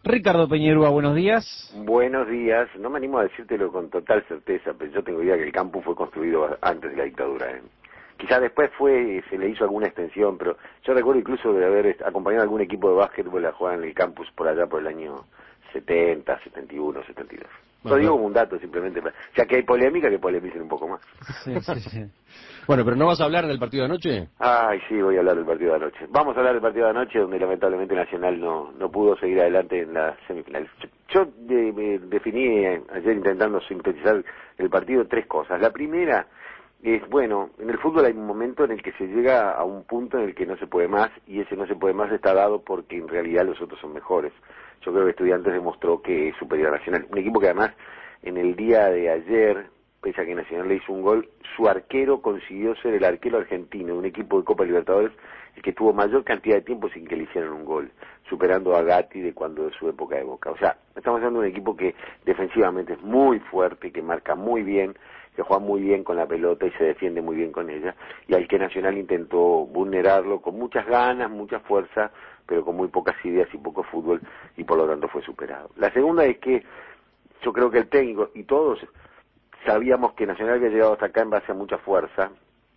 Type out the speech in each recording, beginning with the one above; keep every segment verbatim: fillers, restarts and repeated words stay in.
Ricardo Peñerúa, buenos días. Buenos días. No me animo a decírtelo con total certeza, pero yo tengo idea que el campus fue construido antes de la dictadura. ¿eh? Quizás después fue, se le hizo alguna extensión, pero yo recuerdo incluso de haber acompañado a algún equipo de básquetbol a jugar en el campus por allá por el año setenta, setenta y uno, setenta y dos. Bueno, lo digo como un dato simplemente, ya que hay polémica, que polemicen un poco más. Sí, sí, sí. Bueno, pero ¿no vas a hablar del partido de anoche? Ay, sí, voy a hablar del partido de anoche. Vamos a hablar del partido de anoche, donde lamentablemente Nacional no no pudo seguir adelante en las semifinales. Yo, yo de, me definí ayer intentando sintetizar el partido tres cosas. La primera es, bueno, en el fútbol hay un momento en el que se llega a un punto en el que no se puede más, y ese no se puede más está dado porque en realidad los otros son mejores. Yo creo que Estudiantes demostró que es superior a Nacional. Un equipo que además en el día de ayer, pese a que Nacional le hizo un gol, su arquero consiguió ser el arquero argentino de un equipo de Copa Libertadores el que tuvo mayor cantidad de tiempo sin que le hicieran un gol, superando a Gatti de cuando de su época de Boca. O sea, estamos hablando de un equipo que defensivamente es muy fuerte, que marca muy bien, que juega muy bien con la pelota y se defiende muy bien con ella, y al que Nacional intentó vulnerarlo con muchas ganas, mucha fuerza, pero con muy pocas ideas y poco fútbol, y por lo tanto fue superado. La segunda es que yo creo que el técnico y todos sabíamos que Nacional había llegado hasta acá en base a mucha fuerza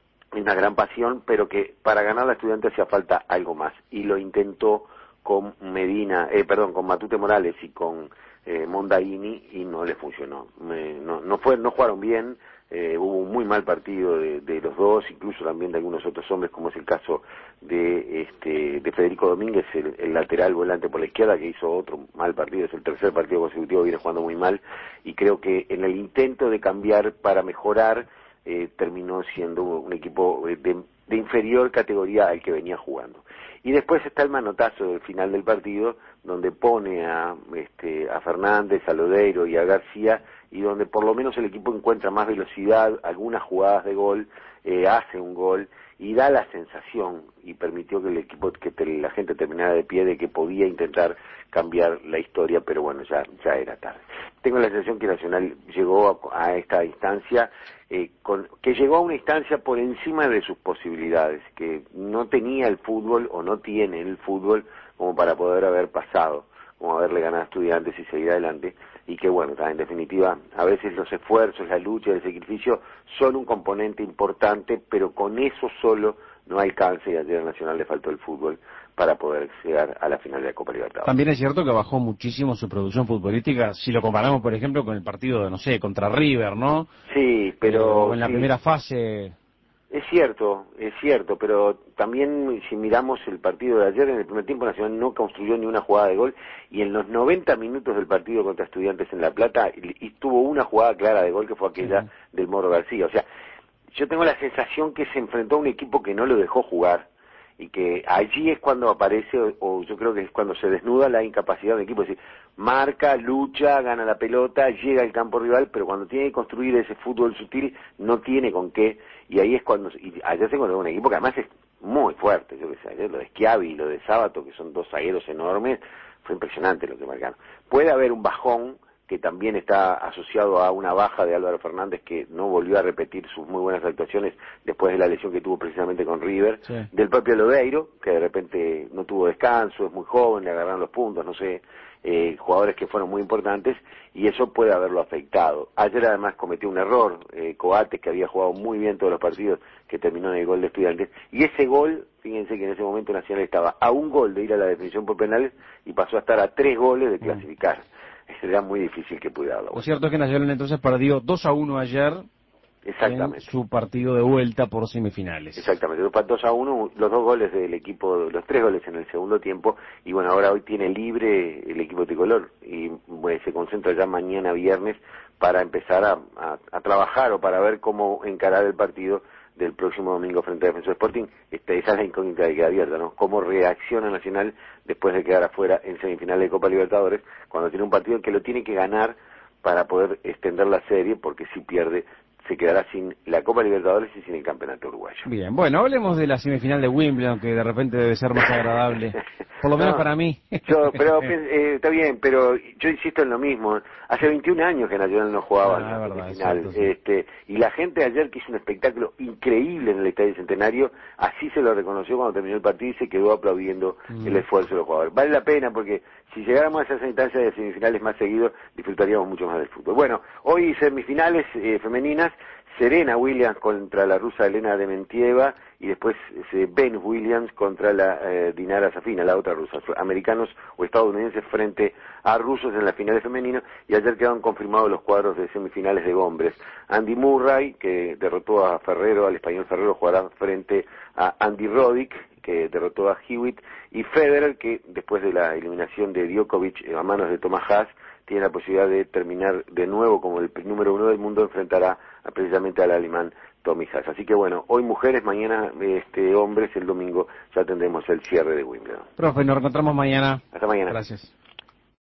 y una gran pasión, pero que para ganar la Estudiante hacía falta algo más, y lo intentó con Medina, eh, perdón, con Matute Morales y con eh, Mondaini, y no le funcionó. Me, no, no fue, no jugaron bien. Eh, hubo un muy mal partido de, de los dos, incluso también de algunos otros hombres, como es el caso de este de Federico Domínguez, el, el lateral volante por la izquierda, que hizo otro mal partido, es el tercer partido consecutivo, viene jugando muy mal, y creo que en el intento de cambiar para mejorar, eh, terminó siendo un equipo de, de inferior categoría al que venía jugando. Y después está el manotazo del final del partido, donde pone a este a Fernández, a Lodeiro y a García, y donde por lo menos el equipo encuentra más velocidad, algunas jugadas de gol, eh, hace un gol, y da la sensación, y permitió que el equipo, que te, la gente terminara de pie, de que podía intentar cambiar la historia, pero bueno, ya ya era tarde. Tengo la sensación que Nacional llegó a, a esta instancia, eh, con, que llegó a una instancia por encima de sus posibilidades, que no tenía el fútbol, o no tiene el fútbol, como para poder haber pasado, como haberle ganado a Estudiantes y seguir adelante, y que bueno, en definitiva, a veces los esfuerzos, la lucha, el sacrificio son un componente importante, pero con eso solo no alcanza, y ayer a Nacional le faltó el fútbol para poder llegar a la final de la Copa Libertadores. También es cierto que bajó muchísimo su producción futbolística, si lo comparamos, por ejemplo, con el partido, no sé, contra River, ¿no? Sí, pero... Eh, en la sí. primera fase... Es cierto, es cierto, pero también si miramos el partido de ayer, en el primer tiempo Nacional no construyó ni una jugada de gol, y en los noventa minutos del partido contra Estudiantes en La Plata, y, y tuvo una jugada clara de gol, que fue aquella sí. del Moro García. O sea, yo tengo la sensación que se enfrentó a un equipo que no lo dejó jugar, y que allí es cuando aparece, o, o yo creo que es cuando se desnuda la incapacidad del equipo. Es decir, marca, lucha, gana la pelota, llega al campo rival, pero cuando tiene que construir ese fútbol sutil, no tiene con qué, y ahí es cuando, y ayer se encontró un equipo que además es muy fuerte, yo que sé, ayer lo de Schiavi y lo de Sábato, que son dos zagueros enormes, fue impresionante lo que marcaron. Puede haber un bajón, que también está asociado a una baja de Álvaro Fernández, que no volvió a repetir sus muy buenas actuaciones después de la lesión que tuvo precisamente con River, sí. del propio Lodeiro, que de repente no tuvo descanso, es muy joven, le agarraron los puntos, no sé, eh, jugadores que fueron muy importantes, y eso puede haberlo afectado. Ayer además cometió un error, eh, Coates, que había jugado muy bien todos los partidos, que terminó en el gol de Estudiantes, y ese gol, fíjense que en ese momento Nacional estaba a un gol de ir a la definición por penales, y pasó a estar a tres goles de clasificar. Mm. Sería muy difícil que pudiera darlo. Lo cierto es que Nacional entonces perdió dos a uno ayer. Exactamente. En su partido de vuelta por semifinales. Exactamente, dos a uno, los dos goles del equipo, los tres goles en el segundo tiempo, y bueno, ahora hoy tiene libre el equipo tricolor, y bueno, se concentra ya mañana viernes para empezar a, a, a trabajar, o para ver cómo encarar el partido del próximo domingo frente a Defensor Sporting. Esta, esa es la incógnita que queda abierta, ¿no? Cómo reacciona Nacional después de quedar afuera en semifinal de Copa Libertadores, cuando tiene un partido que lo tiene que ganar para poder extender la serie, porque si pierde se quedará sin la Copa Libertadores y sin el Campeonato Uruguayo. Bien, bueno, hablemos de la semifinal de Wimbledon, que de repente debe ser más agradable, por lo menos no, para mí. Yo, pero eh, está bien, pero yo insisto en lo mismo. Hace veintiún años que Nacional no jugaba ah, en la verdad, semifinal, cierto, sí. este, y la gente ayer, que hizo un espectáculo increíble en el Estadio Centenario, así se lo reconoció cuando terminó el partido y se quedó aplaudiendo mm. el esfuerzo de los jugadores. Vale la pena, porque si llegáramos a esas instancias de semifinales más seguido, disfrutaríamos mucho más del fútbol. Bueno, hoy semifinales eh, femeninas, Serena Williams contra la rusa Elena Dementieva y después eh, Venus Williams contra la eh, Dinara Safina, la otra rusa, americanos o estadounidenses frente a rusos en las finales femeninas, y ayer quedaron confirmados los cuadros de semifinales de hombres. Andy Murray, que derrotó a Ferrero, al español Ferrero, jugará frente a Andy Roddick, que derrotó a Hewitt, y Federer, que después de la eliminación de Djokovic a manos de Thomas Haas, tiene la posibilidad de terminar de nuevo como el número uno del mundo, enfrentará a, precisamente al alemán Tommy Haas. Así que bueno, hoy mujeres, mañana este hombres, el domingo ya tendremos el cierre de Wimbledon. Profe, nos reencontramos mañana. Hasta mañana. Gracias.